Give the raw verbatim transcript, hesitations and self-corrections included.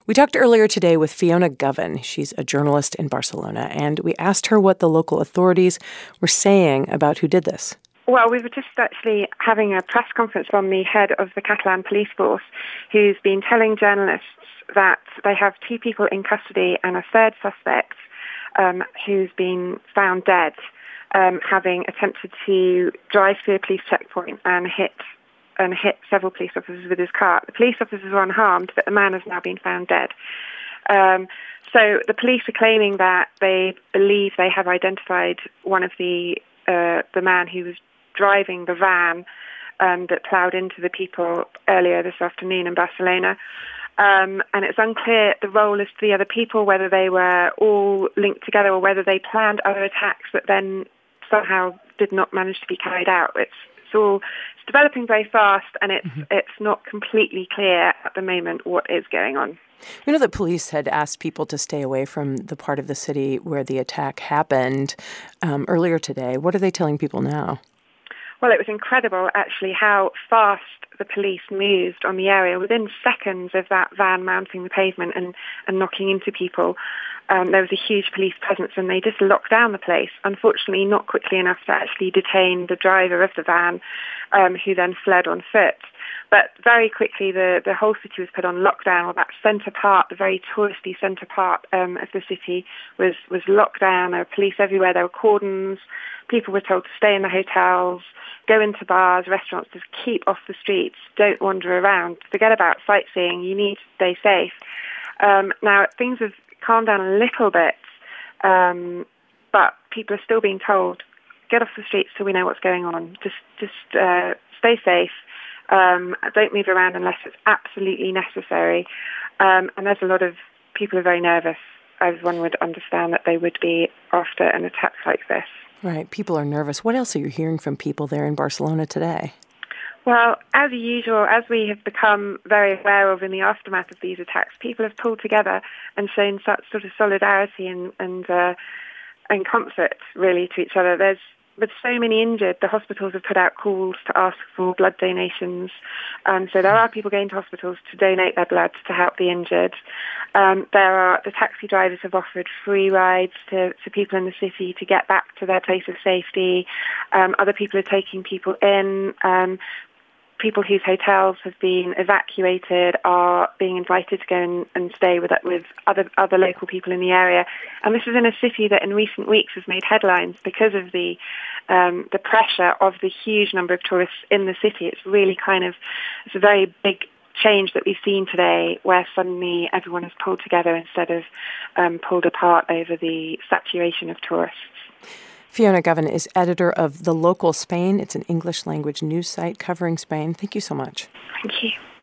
We talked earlier today with Fiona Govan. She's a journalist in Barcelona, and we asked her what the local authorities were saying about who did this. Well, we were just actually having a press conference from the head of the Catalan police force, who's been telling journalists that they have two people in custody and a third suspect um, who's been found dead, um, having attempted to drive through a police checkpoint and hit and hit several police officers with his car. The police officers were unharmed, but the man has now been found dead. Um, so the police are claiming that they believe they have identified one of the uh, the man who was driving the van um, that ploughed into the people earlier this afternoon in Barcelona. Um, and it's unclear the role of the other people, whether they were all linked together or whether they planned other attacks that then somehow did not manage to be carried out. It's It's all it's developing very fast, and it's mm-hmm. it's not completely clear at the moment what is going on. We know that police had asked people to stay away from the part of the city where the attack happened um, earlier today. What are they telling people now? Well, it was incredible, actually, how fast the police moved on the area. Within seconds of that van mounting the pavement and, and knocking into people, um, there was a huge police presence, and they just locked down the place. Unfortunately, not quickly enough to actually detain the driver of the van, um, who then fled on foot. But very quickly, the, the whole city was put on lockdown, or that centre part, the very touristy centre part um, of the city was, was locked down. There were police everywhere. There were cordons. People were told to stay in the hotels, go into bars, restaurants, just keep off the streets, don't wander around. Forget about sightseeing. You need to stay safe. Um, now, things have calmed down a little bit, um, but people are still being told, get off the streets so we know what's going on. Just, just uh, stay safe. Um, don't move around unless it's absolutely necessary. Um, and there's a lot of people are very nervous, as one would understand that they would be after an attack like this. Right. People are nervous. What else are you hearing from people there in Barcelona today? Well, as usual, as we have become very aware of in the aftermath of these attacks, people have pulled together and shown such sort of solidarity and and, uh, and comfort, really, to each other. There's With so many injured, the hospitals have put out calls to ask for blood donations. Um, so there are people going to hospitals to donate their blood to help the injured. Um, there are the taxi drivers have offered free rides to, to people in the city to get back to their place of safety. Um, other people are taking people in. Um, people whose hotels have been evacuated are being invited to go and, and stay with with other other local people in the area. And this is in a city that in recent weeks has made headlines because of the um, the pressure of the huge number of tourists in the city. It's really kind of, it's a very big change that we've seen today, where suddenly everyone has pulled together instead of um, pulled apart over the saturation of tourists. Fiona Govan is editor of The Local Spain. It's an English language news site covering Spain. Thank you so much. Thank you.